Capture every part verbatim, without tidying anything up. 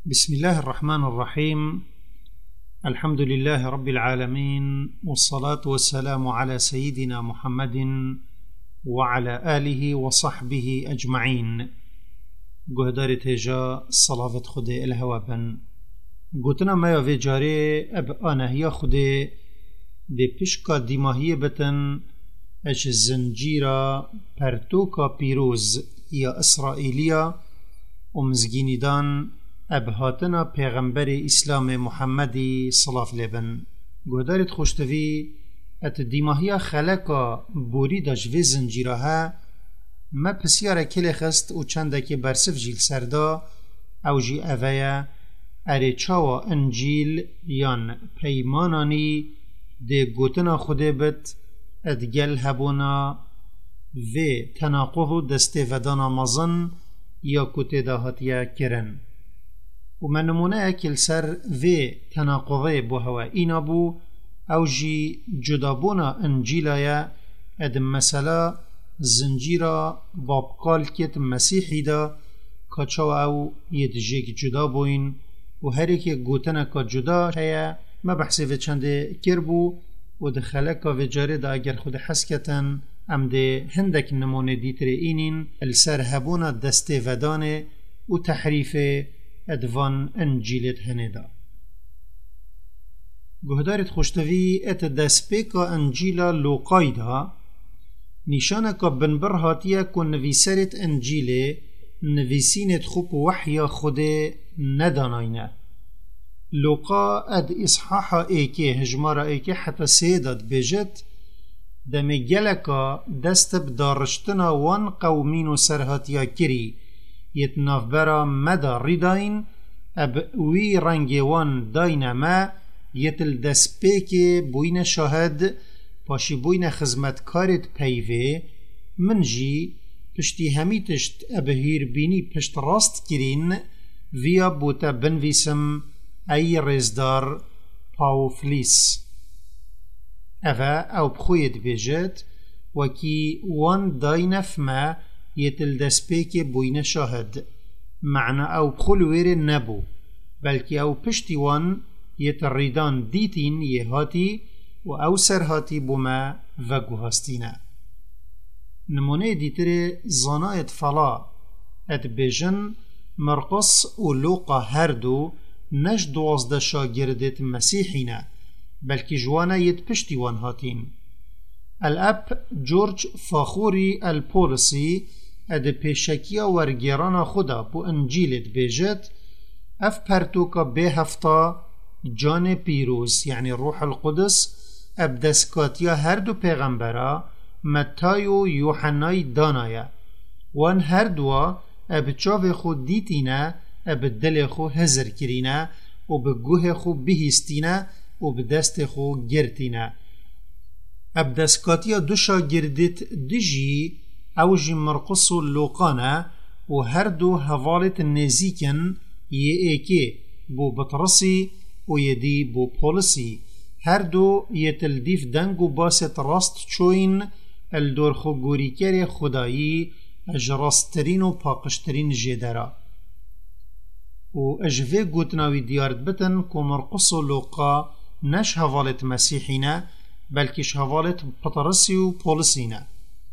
بسم الله الرحمن الرحيم. الحمد لله رب العالمين، والصلاة والسلام على سيدنا محمد وعلى آله وصحبه أجمعين. قهدار تيجا صلاة خدي الهوابن قوتنا ما يوفي جاري أب آنه يا خدي دي بشكا ديماهية بتن اش الزنجيرة پرتوكا بيروز يا إسرائيلية ومزگيني دان ابهاتنا پیغمبر اسلام محمدی صلاف لبن گودارت خوشتوی ات دیماهیا خلقا بوری دا جوی زنجیره ها ما پسیار کل خست و چنده که برسف جیل سردا او جی اویا اره چاوا انجیل یان پیمانانی ده گوتنا خوده بد ادگل هبونا و تناقض دسته ودانا مزن یا کته دا هاتیا کرن ومن نمونه اکل سر و تناقضه بو هوا اینا بو او جی جدابونا انجیلایا ادم مثلا زنجیرا بابقال کت مسیحی دا کچاو او یدجیک جدا بوین و هر ایک گوتنا که جدا هیا ما بحثی و چنده کر بو و دخله که و جاره دا اگر خود حسکتن ام ده هندک نمونه دیتر اینین السر هبونا دسته ودانه و تحریفه ادوان انجیلت هندا گهدارت خوشتوی ات دسپیکا انجیلا لوقای دا نشانه که بنبر هاتیه که نویسرت انجیله نویسینت خوب وحیا خوده نداناینه لوقا اد اصحاحا ایکه هجمارا ایکه حتی سیداد بجت دمی گلکا دست بدارشتنا وان قومین و سرهاتیا کری يتناف برا مدى رداين اب وي رنگوان داين ما يتل دسپيكي بوين شاهد پاشي بوين خزمتكارت پيوه من جي پشتي همي تشت اب هيربيني پشت راست كرين ويا بوتا بنويسم اي رزدار پاوفليس افا او بخويت بيجت وكي وان داينف ما يتل دسپيكي بوين شاهد معنى او بخل وير نبو بلكي او پشتي وان يتل ريدان ديتين يهاتي و او سرهاتي بما وگو هستينا نمونه ديتر زنايت فلا ات بيجن مرقص و لوقا هردو نش دوازده شاگردت مسيحينا بلكي جوانا يت پشتي وان هاتين الاب جورج فاخوري البوليسي اد پیشکیا ورگیرانا خدا بو انجیلت بیجت اف پرتوکا به هفتا جان پیروز یعنی روح القدس اب دسکاتیا هر دو پیغمبرا متی و یوحنای دانایا وان هر دوا اب چاو خود دیتینا اب دل خو هزر کرینا و به گوه خو بهستینا و به دست خو گرتینا اب دسکاتیا دو شاگردت دجی اوجی مرقص و لوقانا و هر دو حوالت نزیکن یه ایکی بو بطرسی و یدی بو پولسی هر دو یه تلدیف دنگ و باست راست چوین الدور خو گوریکر خدایی اجراسترین و پاقشترین جدرا و اجوه گوتناوی دیارت بتن که مرقص و لوقا نش حوالت مسیحینا بلکش حوالت بطرسی و پولسینا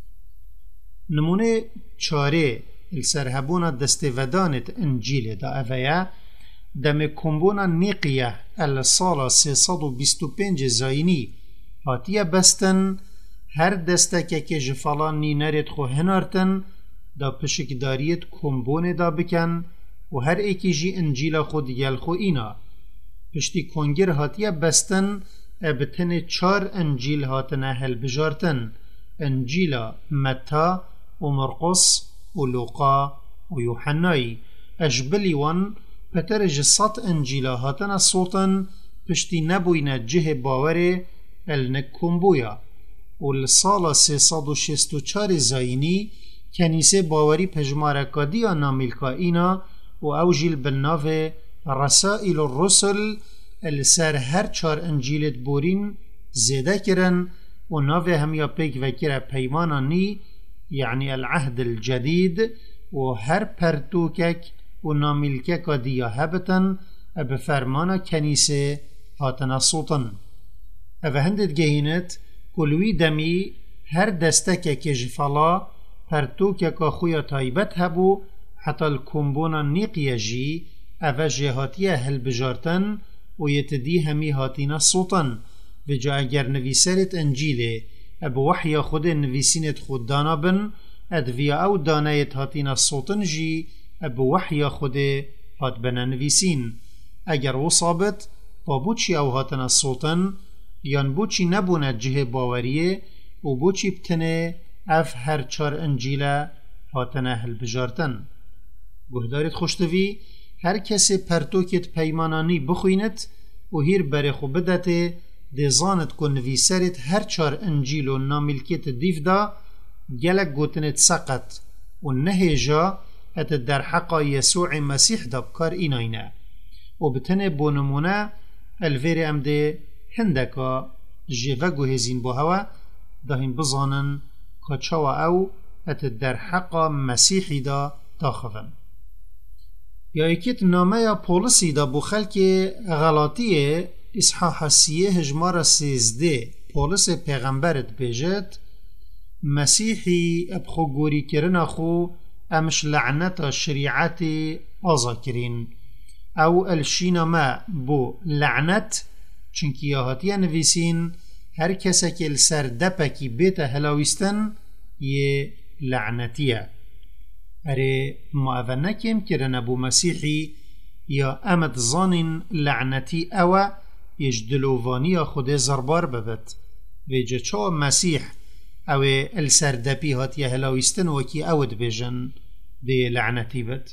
نمونه چاره السرهبونا دستودانت انجیل دا اویا دم کمبونا نیقیه السالا سیصد و بیست و پنج زاینی هاتیه بستن هر دسته که جفالان نی نرد خو هنارتن دا پشکداریت کمبون دا بکن و هر ایکی جی انجیل خود یل خو اینا پشتی کنگر هاتیه بستن ابتن چار انجیل هاتنه هل بجارتن انجیل متا و مرقس و لوقا و یوحنای اجبلی وان پترج صد انجیلا هاتنا صوتن پشتی نبوین جه باوره النکم بویا و السال سیصد و شست و چار زاینی کنیسه باوری پجمارکا دیا نامیلکا اینا و اوجیل بالناو رسائل الرسل السر هر چار انجیلت بورین زیده کرن و ناو همیا پیک وکر پیمانا نی يعني العهد الجديد و هر پرتوکک و ناملکه که دیا هبتن اب فرمان کنیسه هاتنا صوتن. او هندت گهینت کلوی دمی هر دستکه که جفلا پرتوکه که خویا تایبت هبو حتی الکمبونا نیقیه جی او جهاتیه هل بجارتن و یتدی همی هاتینا صوتن و جا اگر نویسرت انجیله اب وحی خود نویسینت خود دانا بن ادویا او دانایت هاتینا صوتن جی اب وحی خود هات بنا نویسین. اگر وصابت با بوچی او هاتنا صوتن یان بوچی نبوند جه باوریه و بوچی بتنه اف هر چار انجیله هاتنا هل بجارتن. گهدارت خوشتوی هر کسی پرتوکت پیمانانی بخوینت و هیر بره خو بدته دیزانت کن نویسرت هر چار انجیل و ناملکت دیف دا گلک گوتنت سقط و نهیجا ات در حقا یسوع مسیح دا بکار ایناینه و بتنه بونمونه الویر امده هندکا جیوه گوهزین بو هوا داهیم بزانن که چوا او ات در حقا مسیحی دا تاخفن. یا ایکیت نامه یا پولسی دا بو خلک غلاطیه اصحاح سیه هجمار سیزده پولس پیغمبرت بیجت مسیحی ابخو گوری کرنا خو امش لعنت شریعت آزا کرین او الشینا ما بو لعنت چنکی یاهاتیه نویسین هر کسی که السر دپکی بیت هلاویستن یه لعنتیه. اره ما نکیم کرن بو مسیحی یا امد زانین لعنتی اوه یجدلووانی خود زربار ببت و جا چا مسیح او السر دپی هاتیه هلاویستن وکی اود بیجن ده لعنتی بد.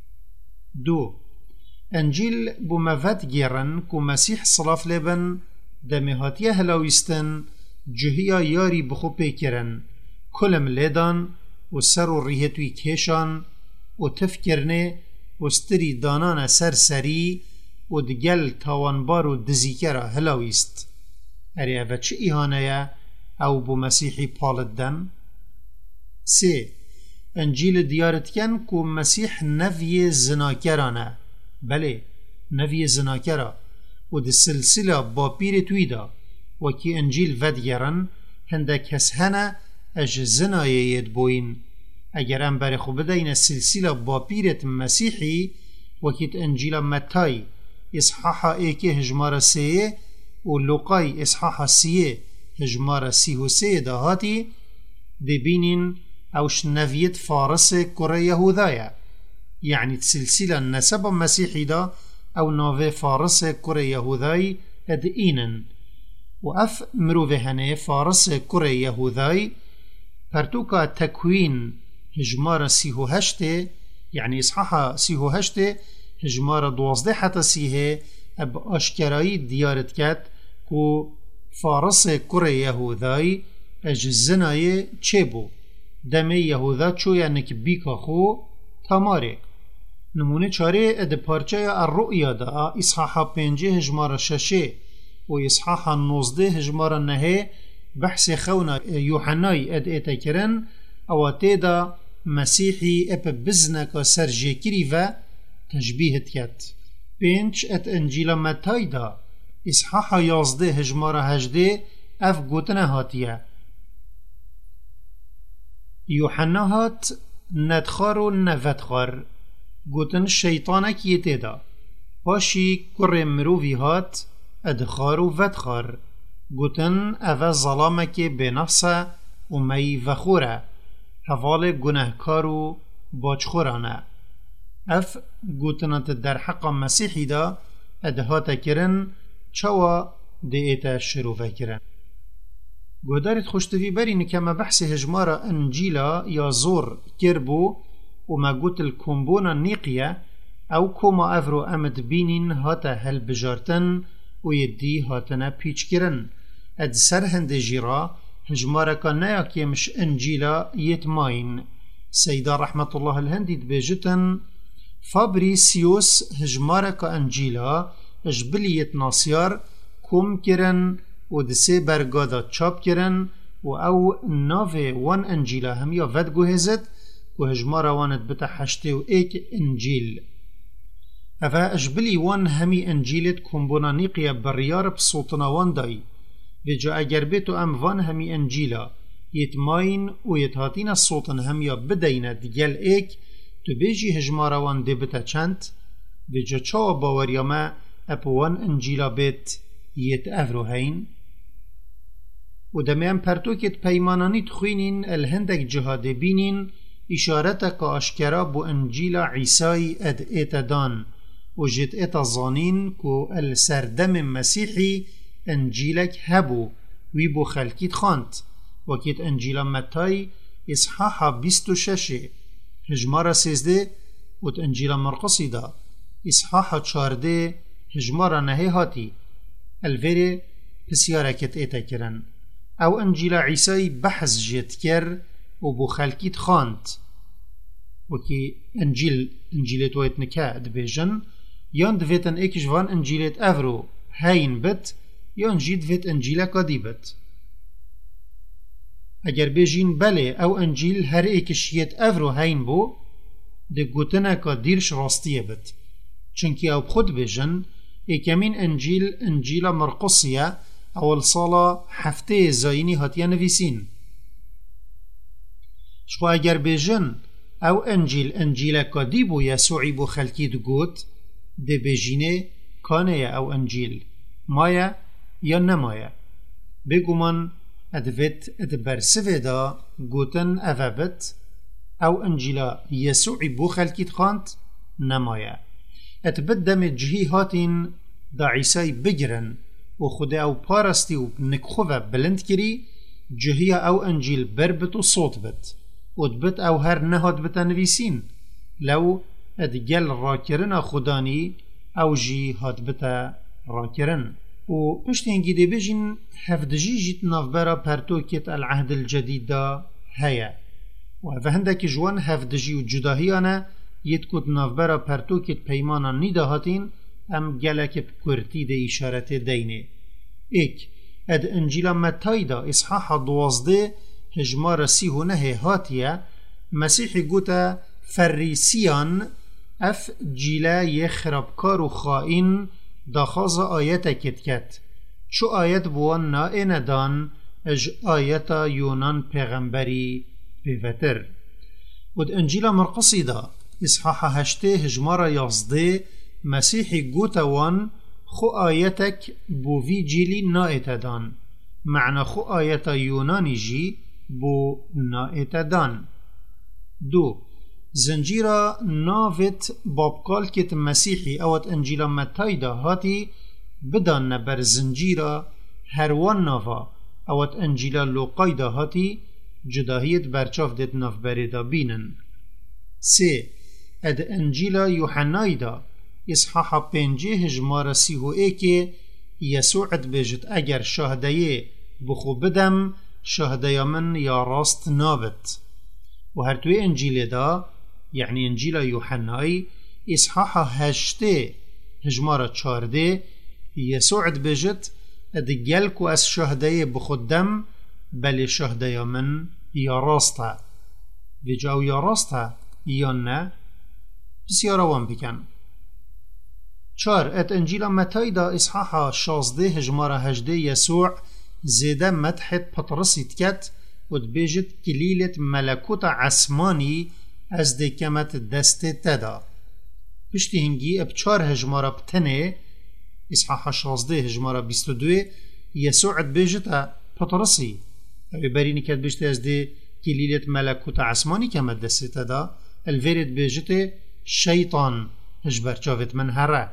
دو انجیل بو مفت گیرن که مسیح صلاف لبن دمی هاتیه هلاویستن جهیا یاری بخو پیکرن کلم لیدان و سر و ریهتوی کشان و تفکرنه و ستری دانان سر سری و دگل تاوانبار و دزیکره هلاویست. اری اوه چه ایهانه او بو مسیحی پالدن؟ سه انجیل دیارت کن که مسیح نوی زناکرانه بله نوی زناکره و ده سلسله با پیر توی دا و کی انجیل ودگرن هنده کس هنه اج زنایید بوین. اگر ام بر خوب دین سلسله با پیرت مسیحی و کیت انجیل متای اصحاح ایک هجمار سیه و لوقای اصحاح سیه هجمار سی و سیه دهاتی ده بینین اوش نویت فارس کره یهودایا یعنی سلسله نسب مسیحی دا او ناوه فارس کره یهودای اد اینن و اف مروه هنه فارس کره یهودای پرتوکا تکوین هجمار سیهو هشته یعنی اصحاح سیهو هشته هجمار دوازده حتی سیه اب اشکرایی دیارت کد که فارس کره یهودای اجزنای چه بو دمه یهودا چویا نکبیکا خو تماره. نمونه چاره اد پارچه الرؤیا دا اصحاح پنجه هجمار ششه و اصحاح نوزده هجمار نهه بحث خونا یوحنای اد ایتا کرن او تیدا مسیحی اپ بزنک سرجیکری و تشبیهت کد. پنج ات انجیل متای دا اصحاح یازده هجمار هجده اف گوتنه هاتیه یوحنا هات ندخار و نفتخار گوتن شیطانک یه دا پاشی کر مرووی هات ادخار و ودخار گوتن اوه ظلامک بنفسه و می وخوره حوال گناهکار و باچخورانه. اف گوتنات در حق مسیحی دا ادهات کرن چوا دیتا شروع کرن. گودارت خوشتوی برین که ما بحث هجمار انجیلا یا زور کربو و ما گوت الكمبونا نیقیه او کما افرو امد بینین هاتا هل بجارتن و یدی هاتنا پیچ کرن. اد سرهند جیرا هجمارکا نیا که مش انجیلا یتماین. سیدا رحمت الله الهندید بجتن فابریسیوس هجمارکا انجیلا اجبلیت ناسیار کم کرن و دسه برگادا چاپ کرن و او ناوه وان انجیلا هم یا ود گوهزد و هجمارا واند بتا حشته و ایک انجیل افا اجبلی وان همی انجیلت کمبونانیقیا بریار بصوتنا وان دای بجا اگر بیتو ام وان همی انجیلا یتماین و یتهاتین الصوتن همیا بدین دیگل ایک تو بیجی هجمارا وان دی بتا چند بجا چاو باوریاما اپوان انجیلا بیت یت افرو هین و دمیم پرتوکت پیمانانی تخوینین الهندک جهاده بینین اشارتك اشكرا بو انجيل عيساي اد اتدان وجد اتظانين كو السردم مسيحي انجيلك هبو ويبو خلقيت خانت وكيت انجيل متاي اصحاح بيستو ششي هجمارة سيزده وت انجيل مرقصي دا اصحاح چارده هجمارة نهي هاتي الفيري بسياركت اتكرن او انجيل عيساي بحث جيت كر وبو خلقيت خانت وكي انجيل انجيلت ويت نكا دبيجن يان دفيتن ايكش وان انجيلت افرو هين بت يان جي دفيت انجيلا قدي بت اگر بيجين بله او انجيل هر ايكش يت افرو هين بو ده گوتنا کا ديرش راستيه بت چنكي او بخود بيجن ايكامين انجيل انجيلا مرقصية اول صالة حفته زايني هاتيا نفيسين شخو اگر بيجن او انجيل انجيل قدي بو يسوعي بو خلقي دو گوت ده بيجينه كانه او انجيل مايا يا نمايا بيگومن ادفت ادبرسوه دا گوتن افابت او انجيلا يسوعي بو خلقي تخانت نمايا اتبدم جهي هاتين دا عيساي بگرن و خود او پارستی و نکخوه بلند کری جهي او انجيل بربت و صوت بت ودبت او هر نهاد بتنویسین لو ادگل راکرن خدانی او جی هاد بتا راکرن و پشت هنگی دی بجین هفدجی جیت نافبرا پرتوکت العهد الجدید دا هیا و فهندك جوان هفدجی و جداهیانه یتکت نافبرا پرتوکت پیمانا نیده هاتین ام گلک بکرتی دی اشارت دینه ایک اد انجیل متای دا اصحاح دوازده هجمار سیهو نه هاتیه مسیحی گوتا فریسیان اف جیلا یخربکار و خائن داخاز آیت کت کت چو آیت بوان نائن دان اج آیت یونان پیغمبری بیوتر ود انجیل مرقصی دا اصحاح هشته هجمار یازده مسیحی گوتا وان خو آیتک بو وی جیلی نائت دان معنی خو آیت یونانی جی بو نائت دان دو زنجیرا ناوت بابقال کت مسیحی اوت انجیلا متای دا هاتی بدان نبر زنجیرا هروان ناوا اوت انجیلا لوقای دا هاتی جداهیت برچاف دید ناف بری دا بینن سه اد انجیلا یوحنای دا اصحاح پنجه هجمار سیهو ایک یسوعت بجد اگر شهدهی بخو بدم شهده من یا راست نابت و هر توی انجیل دا یعنی انجیل یوحنای اصحاح هشته هجمار چارده یسوعت بجد ادگل کو از شهده بخودم بل شهده من یا راسته بجاو یا راسته یا نه بسیاروان بکن چار ات انجیل متای دا اصحاح شازده هجمار هجده یسوع زیده مدحت پطرسی تکت و دبیجت کلیلت ملکوت عسمانی از دکمت دست تدا پشتی هنگی اب چار هجمار بتنه اصحاح شازده هجمار بیست و دوی یسوع دبیجت پطرسی او برینی کت بشت از ده کلیلت ملکوت عسمانی کمت دست تدا الویرد بیجت شیطان هجبر چاوت من هره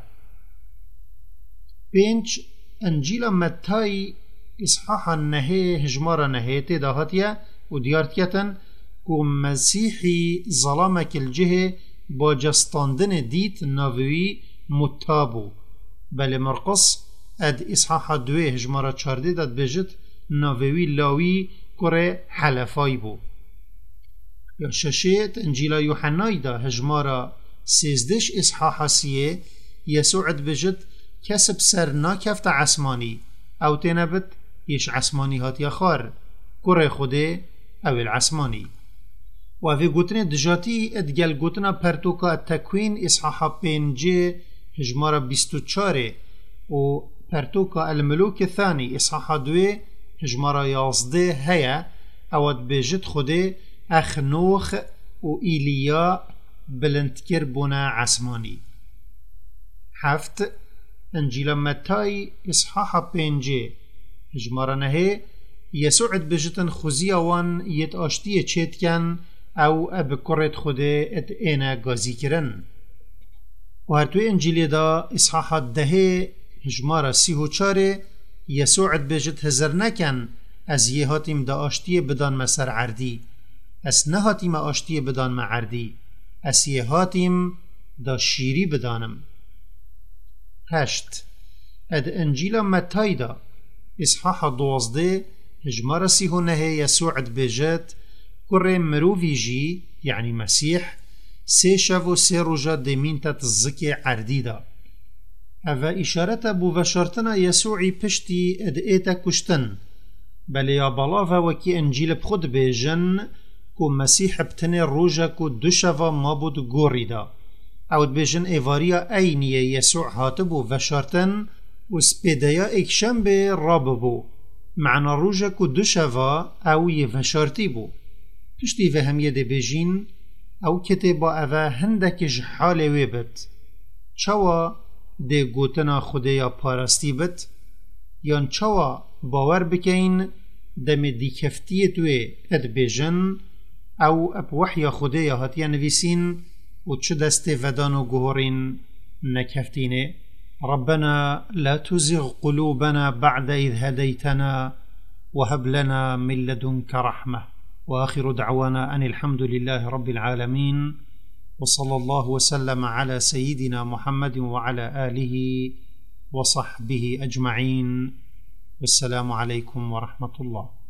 پنج انجیل متای اصحاح نهی هجمار نهی تداهاتیا و دیارتیتن کو مسیحی ظلامک الجه با جستاندن دیت ناوی متابو بل مرقص اد اصحاح دوی هجمار چارده داد بجد ناوی لاوی کره حلفای بو یا ششیت انجیل یوحنای دا هجمار سیزدش اصحاح سیه یسوع بجد کسب سر ناکفت عسمانی او تنبت يش عسماني هات يخار كره خوده او العسماني وفي قوتنا دجاتي ادقال قوتنا پرتوكا التكوين اصحاحا بينجي هجمارة بيستو تشاري و پرتوكا الملوك الثاني إصحاح دوي هجمارة يازده هيا أود بجد خده أخنوخ و إيليا بلندكر بنا عسماني. حفت انجيل متاي إصحاح بينجي هجمارة نهي يسوعد بجتن خوزيا وان يت آشتي چيتكن او اب كرت خوده ات اينا غازي كرن. و هرتوي انجيل دا إصحاح دهي هجمارة سيهو چاره يسوعد بجت هزر نكن از يهاتيم دا آشتي بدان مسر عردي اس نهاتيم آشتي بدان ما عردي اس يهاتيم دا شيري بدانم. هشت اد انجيل متاي دا إصحاح دوازده هجمارة سيهو نهي يسوعد بجت كره مروفي جي يعني مسيح سي شافو سي رجا دمين تتزكي عرديدا. أفا إشارة بوفشارتنا يسوعي پشتي اد ايتا كشتن بل يا بلافا وكي انجيل بخود بيجن كو مسيح بتني روجا كو دوشافا مابود غوريدا او بيجن ايفاريا اينيه يسوع هاتبو وفشارتن و سبيدايا اكشنبه راببو معنى روجا كو دوشافا او يفشارتي بو پشتی و همیه ده بیجین او کتبا اوه هندک جحال ویبت چوا ده گوتنا خودیا پارستی بت یان چوا باور بکین دم دی کفتی توی اد بیجن او اب وحی خودیا هاتیا نویسین و چه دست ودان و گهورین نکفتینه. ربنا لا تزغ قلوبنا بعد إذ هديتنا وهب لنا من لدنك رحمة. وآخر دعوانا أن الحمد لله رب العالمين وصلى الله وسلم على سيدنا محمد وعلى آله وصحبه أجمعين. والسلام عليكم ورحمة الله.